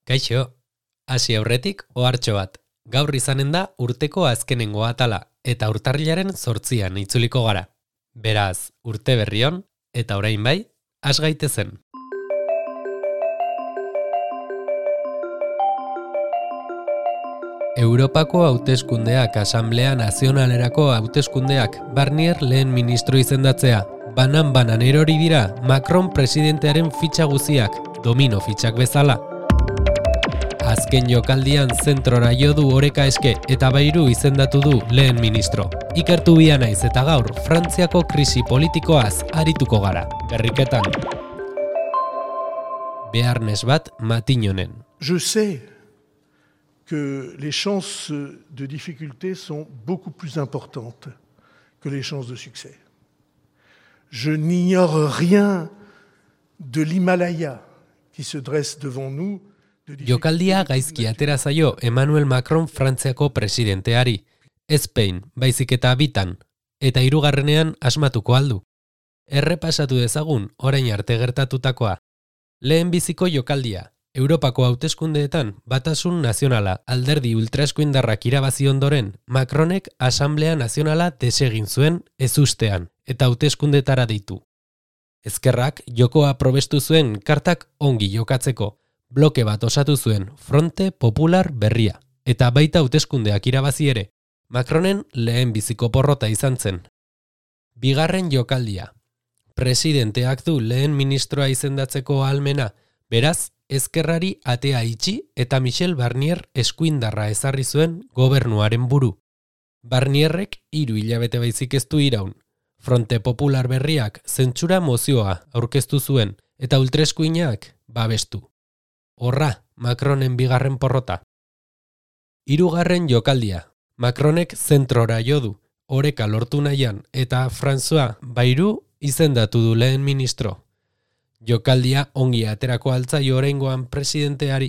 Kaixo, hasi aurretik ohartxo bat. Gaur izanen da urteko azkenengo atala eta urtarrilaren 8an itzuliko gara. Beraz, urte berrion eta orain bai, has gaitezen. Europako hauteskundeak, Asamblea Nazionalerako hauteskundeak, Barnier lehen ministro izendatzea. Banan erori dira Macron presidentearen fitxa guziak, domino fitxak bezala. Azken jokaldian zentrora jo du Oreka Eske eta Bairu izendatu du lehen ministro. Ikertu bia naiz eta gaur Frantziako krisi politikoaz arituko gara. Berriketan. Beharnes bat Matignonen. Je sais que les chances de difficulté sont beaucoup plus importantes que les chances de succès. Je n'ignore rien de l'Himalaya qui se dresse devant nous. Jokaldia gaizki atera zaio Emmanuel Macron Frantziako presidenteari. Ez behin, baizik eta bitan, eta hirugarrenean asmatuko aldu. Errepasatu dezagun orain arte gertatutakoa. Lehen biziko jokaldia, Europako hauteskundeetan Batasun Nazionala alderdi ultraeskuindarrak irabazi ondoren, Macronek Asamblea Nazionala desegin zuen ezustean, eta hauteskundetara deitu. Ezkerrak jokoa probestu zuen kartak ongi jokatzeko. Bloke bat osatu zuen Fronte Popular berria, eta baita hauteskundeak irabazi ere, Macronen lehen biziko porrota izan zen. Bigarren jokaldia. Presidenteak du lehen ministroa izendatzeko ahalmena, beraz, ezkerrari atea itxi eta Michel Barnier eskuindarra ezarri zuen gobernuaren buru. Barnierrek 3 hilabete baizik ez du iraun. Fronte Popular berriak zentsura mozioa aurkeztu zuen, eta ultraeskuinak babestu. Horra, Macronen bigarren porrota. Hirugarren jokaldia. Macronek zentrora jo du, Oreka lortu nahian, eta François Bayrou izendatu du lehen ministro. Jokaldia ongi aterako altzaio oraingoan presidenteari.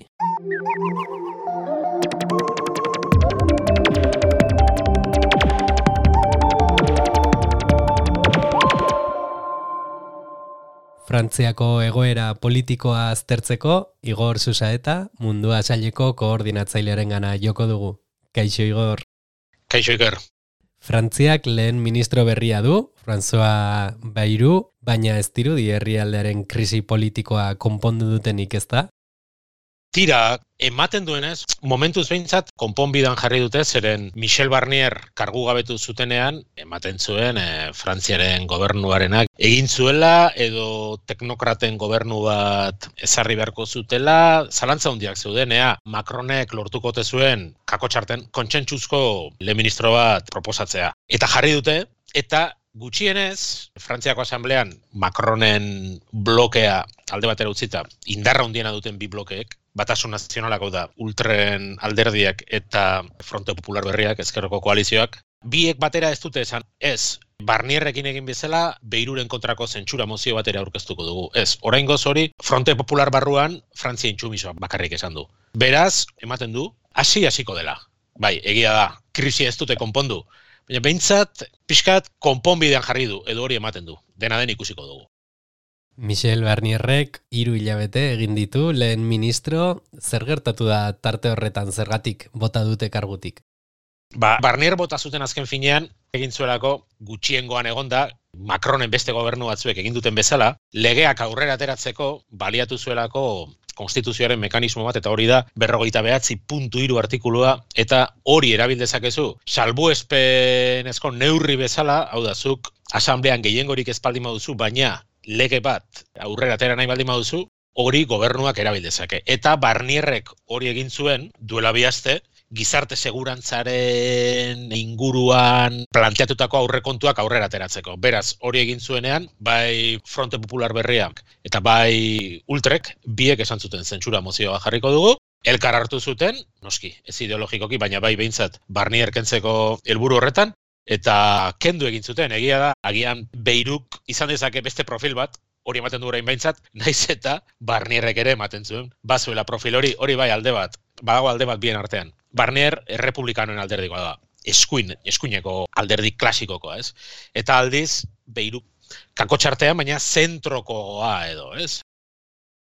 Frantziako egoera politikoa aztertzeko, Igor Susaeta, Mundua Saileko koordinatzailearengana joko dugu. Kaixo Igor. Kaixo Iker. Frantziak lehen ministro berria du, François Bayrou, baina ez dirudi herrialdearen krisi politikoa konpondu dutenik, ezta? Tira, ematen duenez, momentuz behintzat, konponbidan jarri dute, zeren Michel Barnier kargu gabetu zutenean, ematen zuen Frantziaren gobernuarenak egin zuela, edo teknokraten gobernu bat ezarri beharko zutela, zalantza hundiak zeudenea, Macronek lortukote zuen kakotxarten kontsentsuzko lehen ministro bat proposatzea. Eta jarri dute, eta gutxienez, Frantziako Asamblean Macronen blokea alde batera utzita, indarra hundiena duten bi blokeek, Batasun Nazionalak da ultren alderdiak eta Fronte Popular berriak, ezkerreko koalizioak, biek batera ez dute esan, ez, Barnierrekin egin bezala, Beiruren kontrako zentsura mozio batera aurkeztuko dugu. Ez, oraingoz hori, Fronte Popular barruan, Frantzia intsumisoa bakarrik esan du. Beraz, ematen du, hasiko dela. Bai, egia da, krisi ez dute konpondu. Baina behintzat, pixkat konponbidean jarri du, edo hori ematen du. Dena den ikusiko dugu. Michel Barnierrek 3 hilabete egin ditu lehen ministro, zer gertatu da tarte horretan zergatik bota dute kargutik? Barnier bota zuten azken finean, egin zuelako gutxiengoan egonda, Macronen beste gobernu batzuek egin duten bezala, legeak aurrera ateratzeko baliatu zuelako konstituzioaren mekanismo bat, eta hori da 49.3 artikulua, eta hori erabil dezakezu, salbuespenezko neurri bezala, hau da, zuk asamblean gehiengorik ez baldin baduzu, baina lege bat aurrera atera nahi baldin baduzu, hori gobernuak erabil dezake. Eta Barnierrek hori egin zuen, duela 2 aste, gizarte segurantzaren inguruan planteatutako aurrekontuak aurrera ateratzeko. Beraz, hori egin zuenean, bai Fronte Popular berriak eta bai ultrek, biek esan zuten zentsura mozioa jarriko dugu, elkar hartu zuten, noski, ez ideologikoki, baina bai behintzat Barnier kentzeko helburu horretan, eta kendu egin zuten, egia da, agian Beiruk izan dezake beste profil bat, hori ematen du orain behintzat, naiz eta Barnierrek ere ematen zuen, bazuela profil hori bai alde bat, badago alde bat bien artean. Barnier errepublikanoen alderdikoa da, eskuineko alderdi klasikokoa, ez? Eta aldiz, Beiruk kakotxartean, baina zentrokoa edo, ez?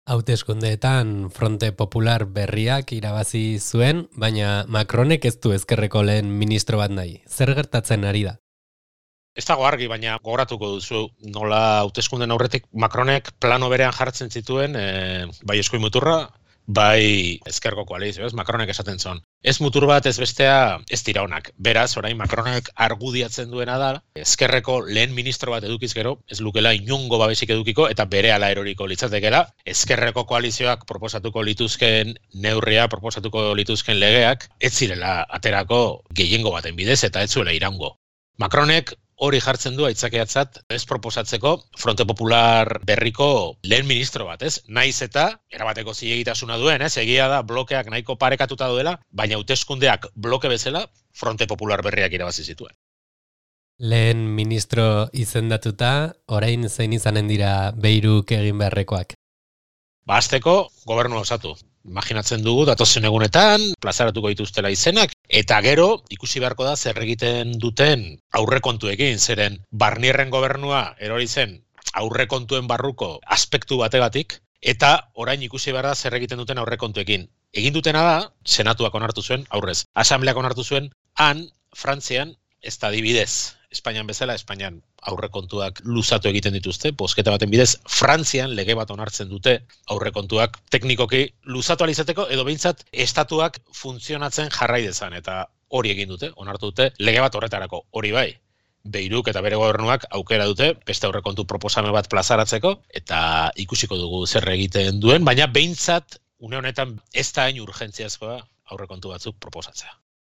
Hauteskundeetan Fronte Popular berriak irabazi zuen, baina Macronek ez du ezkerreko lehen ministro bat nahi. Zer gertatzen ari da? Ez dago argi, baina gogoratuko duzu nola hauteskundeen aurretik Macronek plano berean jartzen zituen, bai eskuin muturra, bai ezkerreko koalizio, ez? Macronek esaten zon. Ez mutur bat, ez bestea, ez dira onak. Beraz, orain Macronek argudiatzen duena da, ezkerreko lehen ministro bat edukiz gero, ez lukela inongo babesik edukiko, eta berehala eroriko litzatekela, ezkerreko koalizioak proposatuko lituzken neurria, proposatuko lituzken legeak, ez zirela aterako gehiengo baten bidez, eta ez zuela iraungo. Macronek hori jartzen du aitzakiatzat ez proposatzeko Fronte Popular berriko lehen ministro bat, ez? Naiz eta erabateko zilegitasuna duen, ez? Egia da blokeak nahiko parekatuta duela, baina hauteskundeak bloke bezala Fronte Popular berriak irabazi zituen. Lehen ministro izendatuta, orain zein izanen dira Beiruk egin beharrekoak? Hasteko gobernu osatu. Imaginatzen dugu datozen egunetan plazaratuko dituztela izenak, eta gero ikusi beharko da zer egiten duten aurrekontuekin, zeren Barnierren gobernua erori zen aurrekontuen barruko aspektu bategatik, eta orain ikusi behar da zer egiten duten aurrekontuekin. Egin dutena da, Senatuak onartu zuen, aurrez, Asambleak onartu zuen, han, Frantzian, ez da adibidez, Espainian bezala, Espainian aurrekontuak luzatu egiten dituzte, bozketa baten bidez, Frantzian lege bat onartzen dute aurrekontuak teknikoki luzatu alizateko, edo behintzat estatuak funtzionatzen jarrai dezan, eta hori egin dute, onartu dute, lege bat horretarako, hori bai. Beiruk eta bere gobernuak aukera dute, beste aurrekontu proposame bat plazaratzeko, eta ikusiko dugu zer egiten duen, baina behintzat, une honetan ez da hain urgentziazkoa aurrekontu batzuk proposatzea.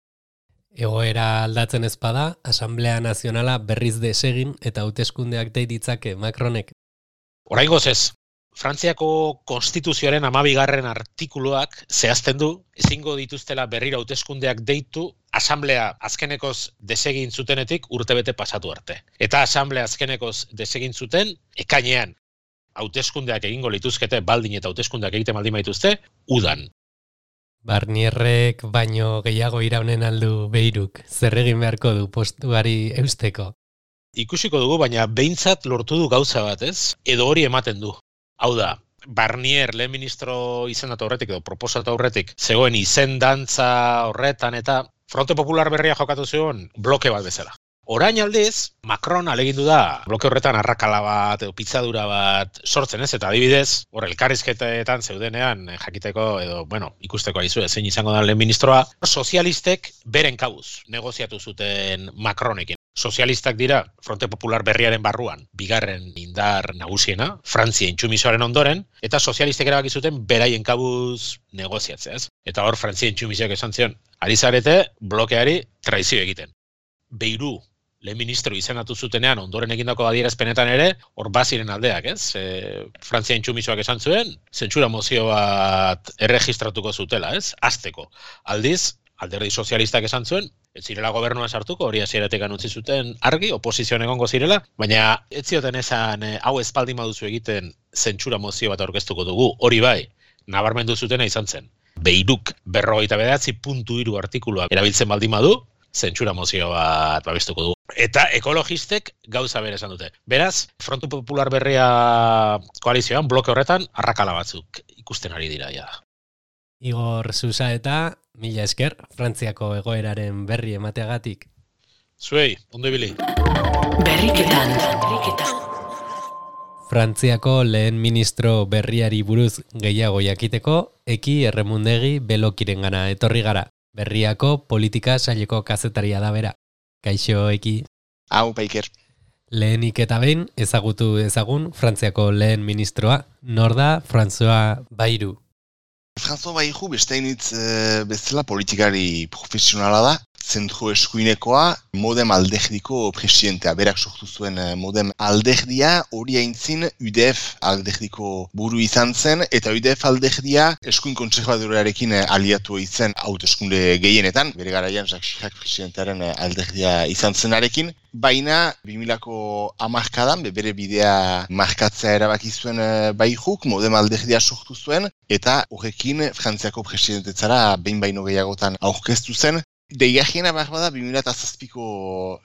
Egoera aldatzen ezpada, Asamblea Nazionala berriz desegin eta hauteskundeak dei ditzake Macronek. Oraingoz ez. Frantziako konstituzioaren 12. artikuluak zehazten du, ezingo dituztela berriro hauteskundeak deitu Asamblea azkenekoz desegin zutenetik urtebete pasatu arte. Eta Asamblea azkenekoz desegin zuten ekainean hauteskundeak egingo lituzkete baldin eta hauteskundeak egiten baldin baituzte, udan. Barnierrek baino gehiago iraunen aldu Beiruk, zer egin beharko du postuari eusteko? Ikusiko dugu, baina behintzat lortu du gauza bat, ez? Edo hori ematen du. Hau da, Barnier lehen ministro izendatu aurretik edo proposatu aurretik, zegoen izendantza horretan eta Fronte Popular berria jokatu zuen bloke bat bezala. Orain aldiz, Macron alegindu da bloke horretan arrakala bat edo pitzadura bat sortzen, ez? Eta adibidez, hor elkarrizketetan zeudenean jakiteko edo, ikusteko aizu zein izango da lehen ministroa, sozialistek beren kabuz negoziatu zuten Macronekin. Sozialistak dira Fronte Popular berriaren barruan, bigarren indar nagusiena, Frantzia intsumisoaren ondoren, eta sozialistek erabaki zuten beraien kabuz negoziatzea, ez? Eta hor Frantzia intsumisoak esan zion, ari zarete blokeari traizio egiten. Beiru lehen ministro izendatu zutenean ondoren egindako adierazpenetan ere, hor baziren aldeak, ez? Frantzia intsumisoak esan zuen, zentsura mozio bat erregistratuko zutela, ez? Hasteko. Aldiz, alderdi sozialistak esan zuen, ez zirela gobernua sartuko, hori hasieratik utzi zuten argi, oposizioan egongo zirela, baina ez zioten esan hau espaldin baduzu egiten zentsura mozio bat aurkeztuko dugu, hori bai, nabarmendu zutena izan zen. Beiruk 59.3 artikuluak erabiltzen baldin badu, zentsura mozio bat babestuko dugu. Eta ekologistek gauza bere esan dute. Beraz, Fronte Popular berria koalizioan bloke horretan arrakala batzuk ikusten ari dira ja. Igor Susaeta, mila esker, Frantziako egoeraren berri emateagatik. Zuei, ondo ibili. Berriketan. Frantziako lehen ministro berriari buruz gehiago jakiteko, Eki Erremundegi Belokirengana etorri gara. Berriako politika saileko kazetaria da bera. Kaixo, Eki. Hau, Paiker. Lehenik eta behin ezagutu ezagun Frantziako lehen ministroa, nor da François Bayrou. François Bayrou besteainitz bezala politikari profesionala da, zentro eskuinekoa, Modem alderdiko presidentea, berak sortu zuen Modem alderdia, hori aintzin UDF alderdiko buru izan zen, eta UDF alderdia eskuin kontserbadurarekin aliatu izan hauteskunde gehienetan, bere garaian Jacques Chirac presidentearen alderdia izan zenarekin, baina 2000ko hamarkadan bere bidea markatzea erabaki zuen Bayrouk, Modem alderdia sortu zuen, eta horrekin Frantziako presidentetzara behin baino gehiagotan aurkeztu zen. Deigarriena behar bada 2007ko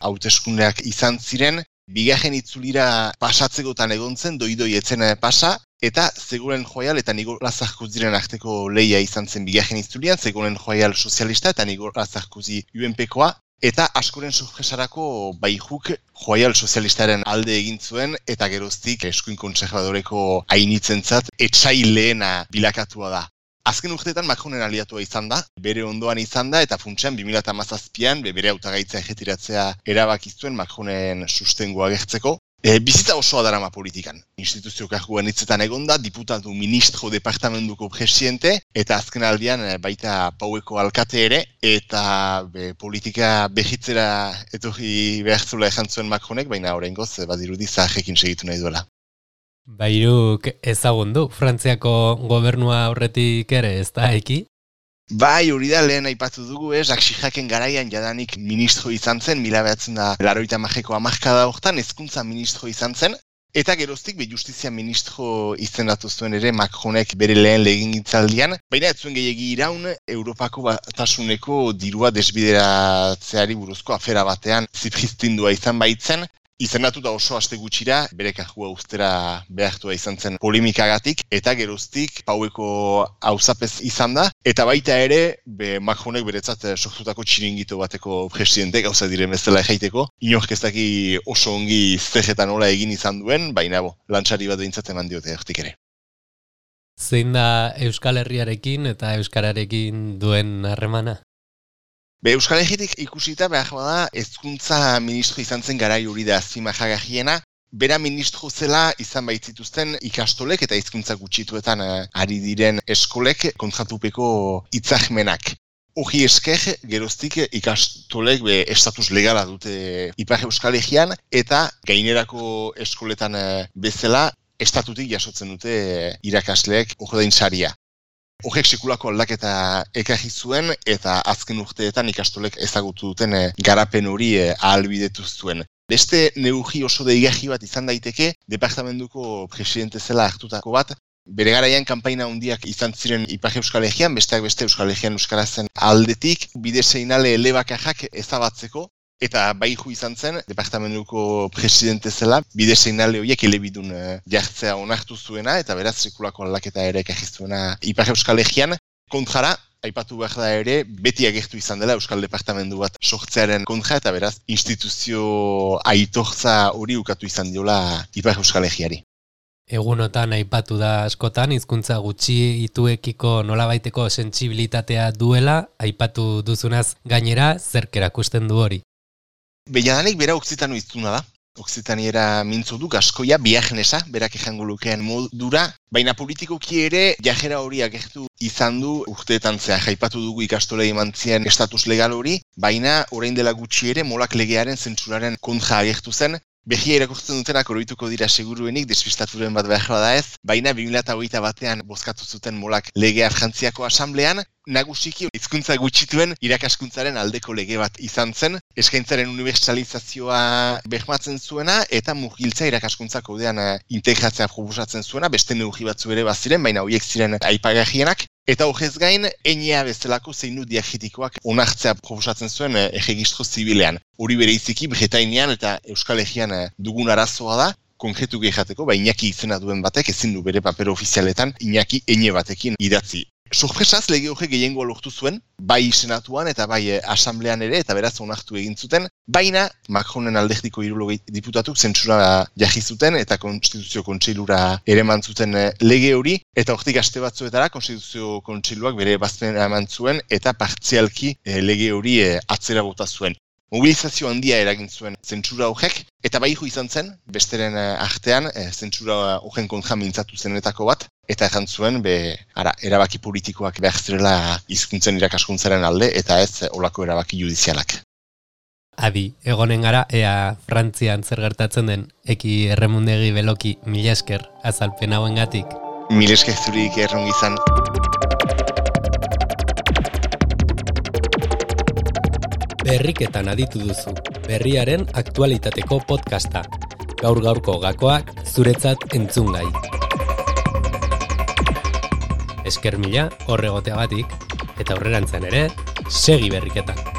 hauteskundeak izan ziren, bigarren itzulira pasatzekotan egon zen, doi etzen pasa, eta Ségolène Royal eta Nicolas Sarkozyren arteko lehia izan zen bigarren itzurian, Ségolène Royal sozialista eta Nicolas Sarkozy UNPkoa, eta askoren sorpresarako Baihuk Royal sozialistaren alde egin zuen eta geroztik eskuin kontserbadoreko hainitzentzat etsaileena bilakatua da. Azken urteetan Macronen aliatua izan da, bere ondoan izan da, eta funtsean 2017an bere hautagaitza erretiratzea erabaki zuen Macronen sustengoa agertzeko. Bizitza osoa darama politikan. Instituzio karguan hitzetan egonda, diputatu ministro departamentuko presidente, eta azken aldian baita Paueko alkate ere, eta politika behitzera etorri behartzula ezan zuen Macronek, baina oraingoz badirudi zaharrekin segitu nahi duela. Bairuk ezagun du, Frantziako gobernua aurretik ere ez da eki? Bai, hori da lehen aipatu dugu, Jacques Chiracen garaian jadanik ministro izan zen, 1980ko hamarkada hortan hezkuntza ministro izan zen, eta geroztik justizia ministro izendatu zuen ere Macronek bere lehen legegintzaldian, baina ez zuen gehiegi iraun Europako Batasuneko dirua desbideratzeari buruzko afera batean zipriztindua izan baitzen, izendatuta oso aste gutxira, bere kargua uztera behartua izan zen polemikagatik, eta geroztik Paueko auzapez izan da, eta baita ere, Macronek beretzat sortutako txiringito bateko presidente, gauza diren bezala jaiteko, inork ez daki oso ongi zegetan nola egin izan duen, baina lantxari bat behintzat eman diote hortik ere. Zein da Euskal Herriarekin eta Euskararekin duen harremana? Euskal Herritik ikusita behar bada hezkuntza ministro izan zen garai hori da azpimarragarriena, bera ministro zela izan baitzituzten ikastolek eta hizkuntza gutxituetan ari diren eskolek kontratupeko hitzarmenak. Hori esker, geroztik ikastolek estatus legala dute Ipar Euskal Herrian eta gainerako eskoletan bezala estatutik jasotzen dute irakasleek ordain saria. Horrek sekulako aldaketa ekarri zuen eta azken urteetan ikastolek ezagutu duten garapen hori ahalbidetu zuen. Beste neurri oso deigarri bat izan daiteke, departamentuko presidente zela hartutako bat, bere garaian kanpaina handiak izan ziren Ipar Euskal Herrian, besteak beste Euskal Herrian euskarazen aldetik, bide seinale elebakarrak ezabatzeko, eta Baihu izan zen, departamentuko presidente zela, bide seinale horiek elebidun jartzea onartu zuena, eta beraz sekulako aldaketa ere ekarri zuena Ipar Euskal Herrian. Kontrara, aipatu behar da ere, beti agertu izan dela Euskal Departamentu bat sortzearen kontra, eta beraz instituzio aitortza hori ukatu izan diola Ipar Euskal Herriari. Egunotan aipatu da askotan, hizkuntza gutxituekiko nolabaiteko sentsibilitatea duela, aipatu duzunaz gainera, zerk erakusten du hori. Jadanik bera oksitano hiztuna da. Oksitaniera mintzo du, gaskoia, biagnesa, berak ejango lukeen modura, baina politikoki ere jajera hori agertu izan du urteetan zehar. Aipatu dugu ikastolei emantzien estatus legal hori, baina orain dela gutxi ere molak legearen zentsuraren kontra agertu zen. Behia irakurtzen dutenak oroituko dira seguruenik, despistaturen bat behar da ez, baina 2021 batean bozkatu zuten molak legea Frantziako asamblean, nagusiki hizkuntza gutxituen irakaskuntzaren aldeko lege bat izan zen, eskaintzaren unibertsalizazioa bermatzen zuena eta murgiltza irakaskuntza kodean integratzea proposatzen zuena, beste neurri batzu ere baziren, baina horiek ziren aipagarrienak. Eta horrez gain, ENEA bezalako zeinu diakritikoak onartzea proposatzen zuen erregistro zibilean. Hori bereiziki Bretainian eta Euskal Herrian dugun arazoa da, konkretu gehiateko, Iñaki izena duen batek ezin du bere paper ofizialetan Iñaki ENE batekin idatzi. Sorpresaz lege horrek gehiengoa lortu zuen, bai senatuan eta bai asamblean ere, eta beraz onartu egin zuten, baina Macronen alderdiko 70 diputatuk zentsura jarri zuten eta Konstituzio Kontseilura ere eman zuten lege hori, eta hortik aste batzuetara Konstituzio Kontseiluak bere ebazpena eman zuen eta partzialki lege hori atzera bota zuen. Mobilizazio handia eragin zuen zentsura horrek, eta Baihu izan zen, besteren artean, zentsura horren kontra mintzatu zenetako bat, eta erran zuen, erabaki politikoak behar zirela hizkuntzen irakaskuntzaren alde, eta ez olako erabaki judizialak. Adi, egonen gara, ea Frantzian zer gertatzen den, eki erremundegi beloki, mila esker azalpen hauengatik. Mila esker zurik errongi izan. Berriketan aditu duzu, berriaren aktualitateko podcasta. Gaur-gaurko gakoak zuretzat entzungai. Esker mila horregoteagatik, eta aurrerantzean ere, segi berriketan.